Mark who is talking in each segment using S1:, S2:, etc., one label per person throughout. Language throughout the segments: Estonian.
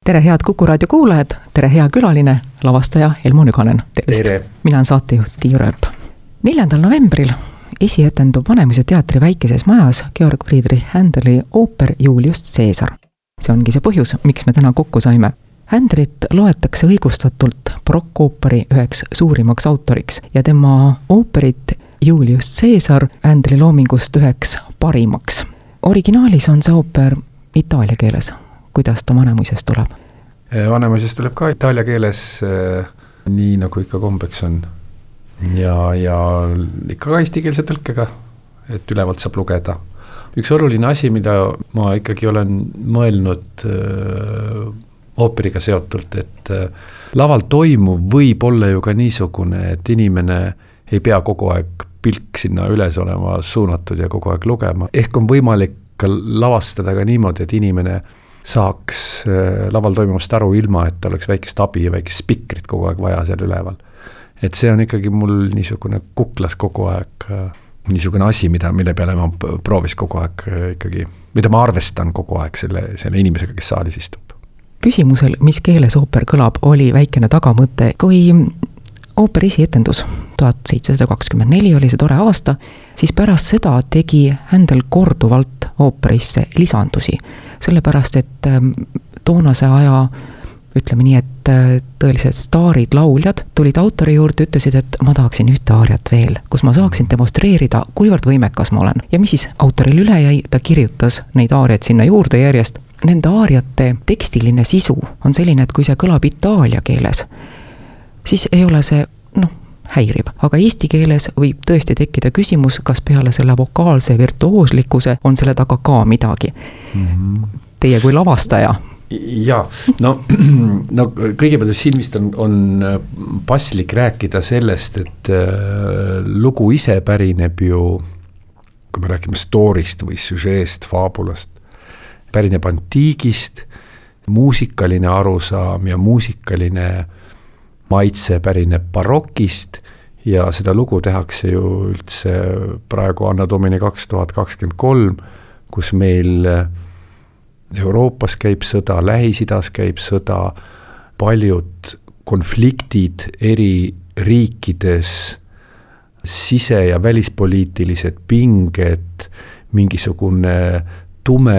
S1: Tere head Kuku raadio kuulajad, tere hea külaline, lavastaja Elmo Nüganen.
S2: Tere.
S1: Mina on saatejuht Tiiu Rööp. 4. novembril esietendub Vanemuise teatri väikeses majas Georg Friedrich Händeli ooper Julius Caesar. See ongi see põhjus, miks me täna kokku saime. Händelit loetakse õigustatult barokkooperi üheks suurimaks autoriks ja tema ooperit Julius Caesar Händeli loomingust üheks parimaks. Originaalis on see ooper itaalia keeles. Kuidas ta Vanemuises tuleb?
S2: Vanemuises tuleb ka itaalia keeles, nii nagu ikka kombeks on. Ja ikka ka eestikeelse tõlkega, et ülevalt saab lugeda. Üks oluline asi, mida ma ikkagi olen mõelnud ooperiga seotult, et laval toimuv võib olla ju ka niisugune, et inimene ei pea kogu aeg pilk sinna üles olema suunatud ja kogu aeg lugema. Ehk on võimalik ka lavastada ka niimoodi, et inimene saaks laval toimumast aru ilma, et ta oleks väikest abi ja väikest spikrit kogu aeg vaja seal üleval. Et see on ikkagi mul niisugune kuklas kogu aeg, niisugune asi, mille peale ma proovis kogu aeg ikkagi, mida ma arvestan kogu aeg selle inimesega, kes saalis istub.
S1: Küsimusel, mis keeles ooper kõlab, oli väikene tagamõte. Kui ooper esietendus 1724 oli see tore aasta, siis pärast seda tegi Händel korduvalt ooperisse lisandusi. Sellepärast, et toonase aja, ütleme nii, et tõelised staarid lauljad tulid autori juurde, ütlesid, et ma tahaksin ühte aariat veel, kus ma saaksin demonstreerida, kuivõrd võimekas ma olen. Ja mis siis autoril üle jäi, ta kirjutas neid aariaid sinna juurde järjest. Nende aariate tekstiline sisu on selline, et kui see kõlab itaalia keeles, siis ei ole see, häiriv. Aga eesti keeles võib tõesti tekkida küsimus, kas peale selle vokaalse virtuooslikkuse on selle taga ka midagi. Teie kui lavastaja.
S2: Ja, no kõigepealt silmist on paslik rääkida sellest, et lugu ise pärineb ju, kui me räägime storyst või süžeest, faabulast, pärineb antiigist, muusikaline arusaam ja muusikaline maitse pärineb barokist ja seda lugu tehakse ju üldse praegu Anno Domini 2023, kus meil Euroopas käib sõda, Lähis-Idas käib sõda, paljud konfliktid eri riikides, sise- ja välispoliitilised pinged, mingisugune tume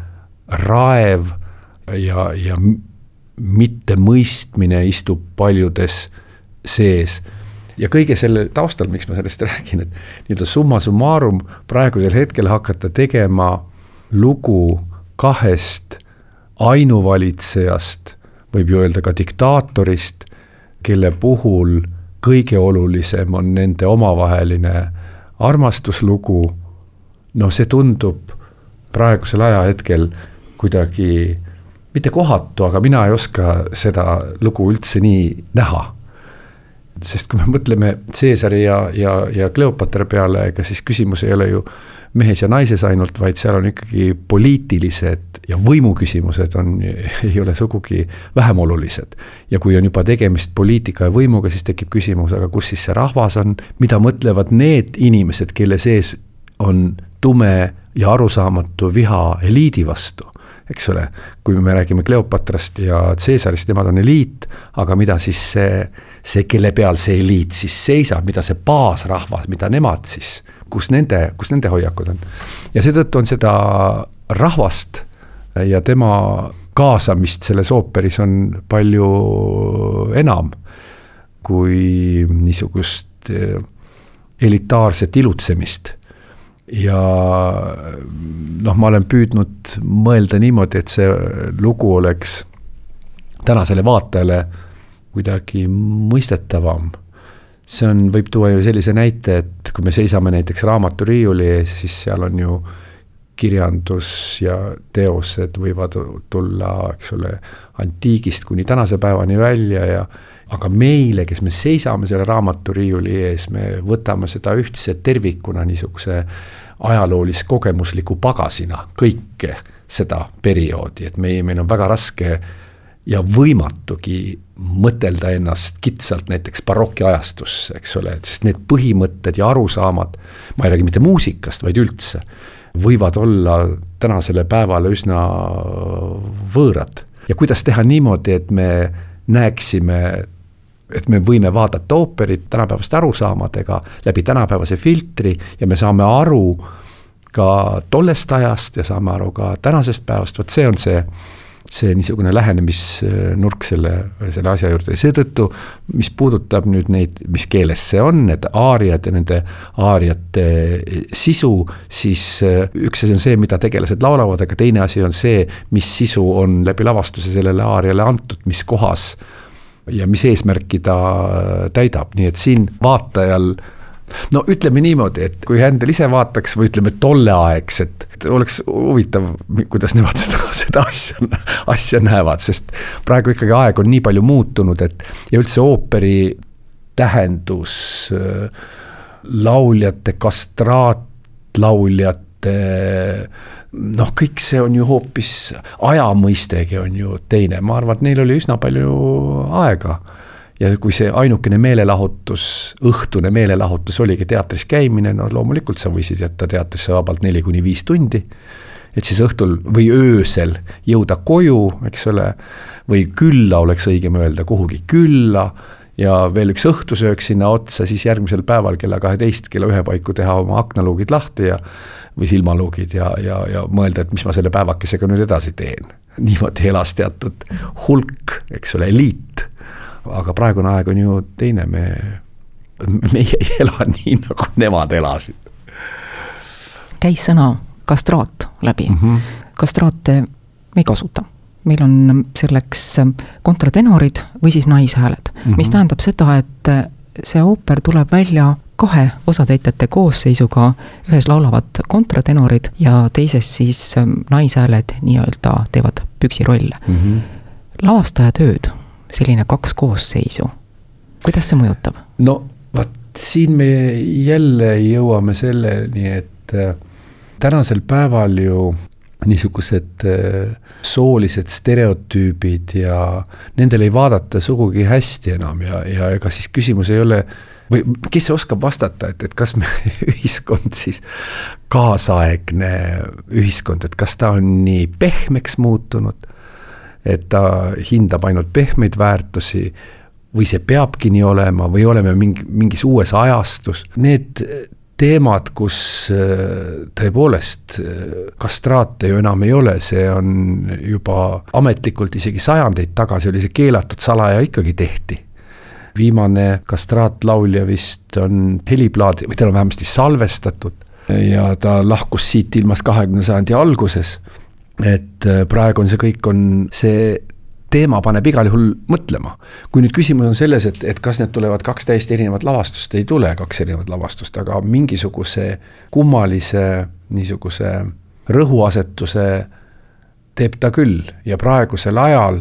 S2: raev ja mitte mõistmine istub paljudes sees. Ja kõige selle taustal, miks ma sellest räägin, et nii-öelda summa summarum praegusel hetkel hakata tegema lugu kahest ainuvalitsejast, võib ju öelda ka diktaatorist, kelle puhul kõige olulisem on nende omavaheline armastuslugu. See tundub praegusel ajahetkel kuidagi mitte kohatu, aga mina ei oska seda lugu üldse nii näha. Sest kui me mõtleme Caesari ja Kleopatra peale, ega siis küsimus ei ole ju mehes ja naises ainult, vaid seal on ikkagi poliitilised ja võimuküsimused ei ole sugugi vähem olulised. Ja kui on juba tegemist poliitika ja võimuga, siis tekib küsimus, aga kus siis see rahvas on, mida mõtlevad need inimesed, kelle sees on tume ja arusaamatu viha eliidi vastu. Eks ole, kui me räägime Kleopatrast ja Caesarist, nemad on eliit, aga mida siis see, kelle peal see eliit siis seisab, mida see baasrahvas, mida nemad siis, kus nende hoiakud on. Ja seetõttu on seda rahvast ja tema kaasamist selles ooperis on palju enam kui niisugust elitaarset ilutsemist. Ja ma olen püüdnud mõelda niimoodi, et see lugu oleks tänasele vaatajale kuidagi mõistetavam. See võib tuua ju sellise näite, et kui me seisame näiteks raamaturiiuli ees, siis seal on ju kirjandus ja teosed võivad tulla, eks ole, antiigist kuni tänase päevani välja aga meile, kes me seisame selle raamaturiiuli ees, me võtame seda ühtse tervikuna niisuguse ajaloolis-kogemusliku pagasina kõike seda perioodi, et meil on väga raske ja võimatugi mõtelda ennast kitsalt näiteks baroki ajastusse, eks ole, sest need põhimõtted ja arusaamad, ma ei räägi mitte muusikast, vaid üldse, võivad olla tänasele päevale üsna võõrad. ja kuidas teha niimoodi, et me näeksime, et me võime vaadata ooperit tänapäevaste arusaamadega läbi tänapäevase filtri ja me saame aru ka tollest ajast ja saame aru ka tänasest päevast, vot see on see niisugune lähenemisnurk selle asja juurde ja seetõttu, mis puudutab nüüd neid, mis keeles see on, need aariad ja nende aariate sisu, siis üks asi on see, mida tegelased laulavad, aga teine asi on see, mis sisu on läbi lavastuse sellele aariale antud, mis kohas ja mis eesmärki ta täidab, nii et siin vaatajal no ütleme niimoodi, et kui Händel ise vaataks või ütleme tolleaegset, oleks huvitav, kuidas nemad seda asja näevad, sest praegu ikkagi aeg on nii palju muutunud, et ja üldse ooperi tähendus lauljate, kastraatlauljate, noh, kõik see on ju hoopis, ajamõistegi on ju teine, ma arvan, et neil oli üsna palju aega. Ja kui see ainukene meelelahutus, õhtune meelelahutus oligi teatris käimine, no loomulikult sa võisid jätta teatrisse vabalt 4-5 tundi, et siis õhtul või öösel jõuda koju, eks ole, või külla oleks õigem öelda, kuhugi külla ja veel üks õhtusöök sinna otsa, siis järgmisel päeval kella 12, kella 1 paiku teha oma aknaluugid lahti või silmaluugid ja mõelda, et mis ma selle päevakesega nüüd edasi teen. Niimoodi elas teatud hulk, eks ole, eliit. Aga praegune aeg on ju teine, meie ei ela nii, nagu nemad elasid.
S1: Käis sõna kastraat läbi. Kastraate me ei kasuta. Meil on selleks kontratenorid või siis naishääled, mis tähendab seda, et see ooper tuleb välja 2 osatäitjate koosseisuga, ühes laulavad kontratenorid ja teises siis naishääled nii-öelda teevad püksirolle. Lavastaja tööd, selline 2 koosseisu. Kuidas see mõjutab?
S2: No, siin me jälle jõuame selleni, et tänasel päeval ju niisugused soolised stereotüübid ja nendel ei vaadata sugugi hästi enam ja ega siis küsimus ei ole, või kes oskab vastata, et kas me ühiskond siis, kaasaegne ühiskond, et kas ta on nii pehmeks muutunud, et ta hindab ainult pehmeid väärtusi või see peabki nii olema või oleme mingis uues ajastus. Need teemad, kus tõepoolest kastraate ju enam ei ole, see on juba ametlikult isegi sajandeid tagasi oli see keelatud, salaja ikkagi tehti. Viimane kastraatlaulja vist on heliplaadi, või ta on vähemasti salvestatud ja ta lahkus siit ilmas 20. sajandi alguses. Et praegu on see teema paneb igal juhul mõtlema. Kui nüüd küsimus on selles, et kas need tulevad 2 täiesti erinevat lavastust, ei tule 2 erinevat lavastust, aga mingisuguse kummalise niisuguse rõhuasetuse teeb ta küll ja praegusel ajal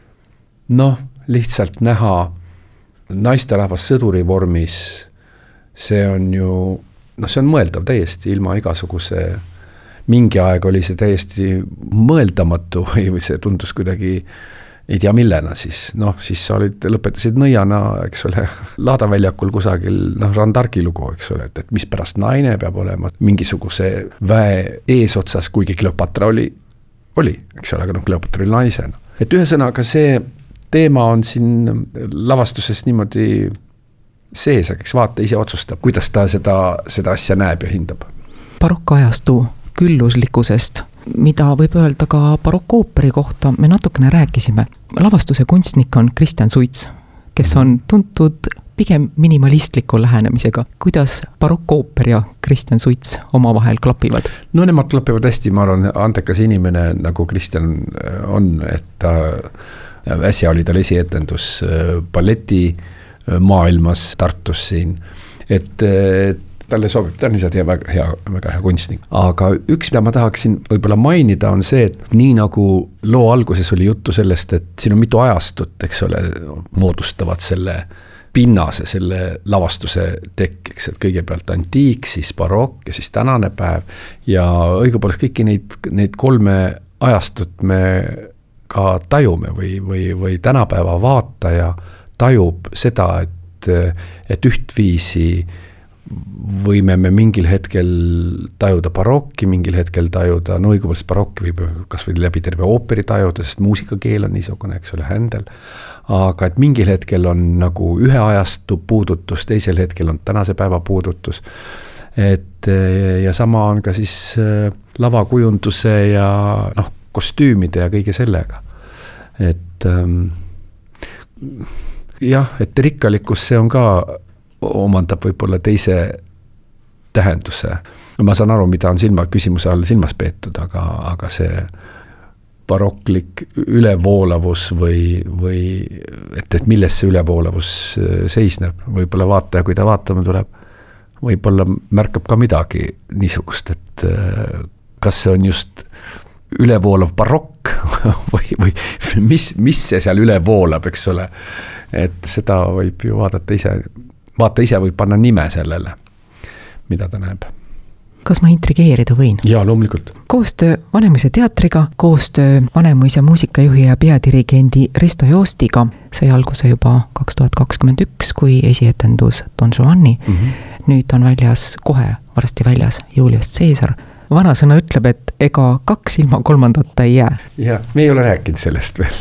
S2: lihtsalt näha naisterahvas sõduri vormis, see on ju, see on mõeldav täiesti ilma igasuguse mingi aeg oli see täiesti mõeldamatu või see tundus kuidagi, ei tea millena siis, siis sa lõpetasid nõiana, eks ole, laadaväljakul kusagil, Randarki lugu, eks ole, et mis pärast naine peab olema mingisuguse väe eesotsas, kuigi Kleopatra oli, eks ole, aga Kleopatra oli naisena. Et ühesõnaga see teema on siin lavastuses niimoodi sees, aga eks vaata ise otsustab, kuidas ta seda asja näeb ja hindab.
S1: Barokkajastu külluslikkusest, mida võib öelda ka barokkooperi kohta, me natukene rääkisime. Lavastuse kunstnik on Kristjan Suits, kes on tuntud pigem minimalistliku lähenemisega. Kuidas barokkooper ja Kristjan Suits omavahel klapivad?
S2: No nemad klapivad hästi, ma arvan, antekas inimene nagu Kristjan on, et ta äsja oli tal esietendus balleti maailmas Tartus siin, et talle sobib, ta on lihtsalt väga hea kunstnik. Aga üks, mida ma tahaksin võib-olla mainida, on see, et nii nagu loo alguses oli juttu sellest, et siin on mitu ajastut, eks ole, moodustavad selle pinnase, selle lavastuse tekkeks, et kõigepealt antiik, siis barokk ja siis tänane päev. Ja õigupoolest kõiki neid 3 ajastut me ka tajume või tänapäeva vaataja tajub seda, et ühtviisi võime me mingil hetkel tajuda barokki, mingil hetkel tajuda, no õigupoolest barokki võib kas või läbi terve ooperi tajuda, sest muusikakeel on niisugune, eks ole, Händel. Aga et mingil hetkel on nagu ühe ajastu puudutus, teisel hetkel on tänase päeva puudutus. Et ja sama on ka siis lavakujunduse ja kostüümide ja kõige sellega. Et jah, et rikkalikkus see on ka omandab võib-olla teise tähenduse. Ma saan aru, mida on küsimuse all silmas peetud, aga see baroklik ülevoolavus või et milles see ülevoolavus seisneb. Võib-olla vaataja, kui ta vaatama tuleb, võib-olla märkab ka midagi niisugust, et kas see on just ülevoolav barokk või mis see seal ülevoolab, eks ole. Et seda võib ju vaata ise võib panna nime sellele, mida ta näeb.
S1: Kas ma intrigeerida võin?
S2: Jaa, loomulikult.
S1: Koostöö Vanemuise teatriga, koostöö Vanemuise muusikajuhi ja peadirigendi Risto Joostiga sai alguse juba 2021, kui esietendus Don Giovanni. Nüüd on väljas, kohe varsti väljas Julius Caesar. Vanasõna ütleb, et ega 2 ilma 3 ei jää.
S2: Ja, me ei ole rääkinud sellest veel.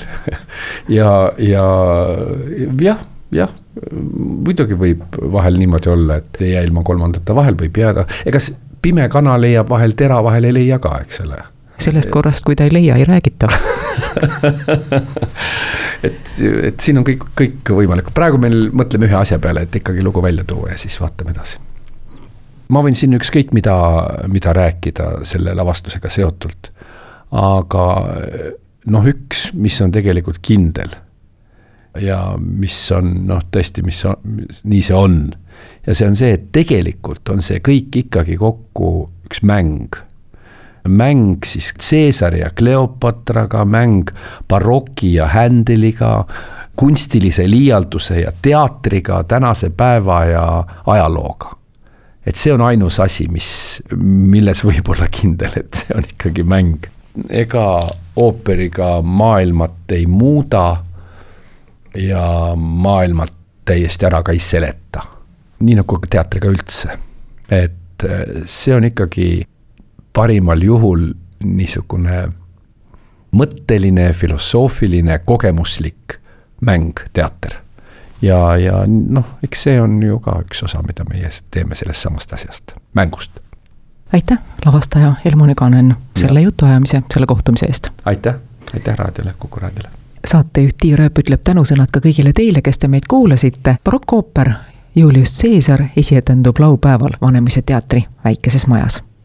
S2: jah, muidugi võib vahel niimoodi olla, et ei jää ilma 3 vahel võib jääda. Ega pime kana leiab vahel, tera vahel ei leia ka, eks ole.
S1: Sellest korrast, kui ta ei leia, ei räägita.
S2: et siin on kõik võimalik. Praegu meil mõtleme ühe asja peale, et ikkagi lugu välja tuua ja siis vaatame edasi. Ma võin siin ükskõik mida rääkida selle lavastusega seotult, aga üks, mis on tegelikult kindel ja mis on, tõesti, nii see on. Ja see on see, et tegelikult on see kõik ikkagi kokku üks mäng. Mäng siis Caesari ja Kleopatraga, mäng baroki ja Händeliga, kunstilise liialduse ja teatriga, tänase päeva ja ajalooga. Et see on ainus asi, milles võib olla kindel, et see on ikkagi mäng. Ega ooperiga maailmat ei muuda ja maailmat täiesti ära ka ei seleta. Nii nagu teatriga üldse. Et see on ikkagi parimal juhul niisugune mõtteline, filosoofiline, kogemuslik mäng teater. Ja eks see on ju ka üks osa, mida meie teeme sellest samast asjast, mängust.
S1: Aitäh, lavastaja Elmo Nüganen, selle jutuajamise, selle kohtumise eest.
S2: Aitäh raadiole, Kuku raadiole.
S1: Saatejuht Tiiu Rööp ütleb tänusõnad ka kõigile teile, kes te meid kuulasite. Barokkooper Julius Caesar esietendub laupäeval Vanemuise teatri väikeses majas.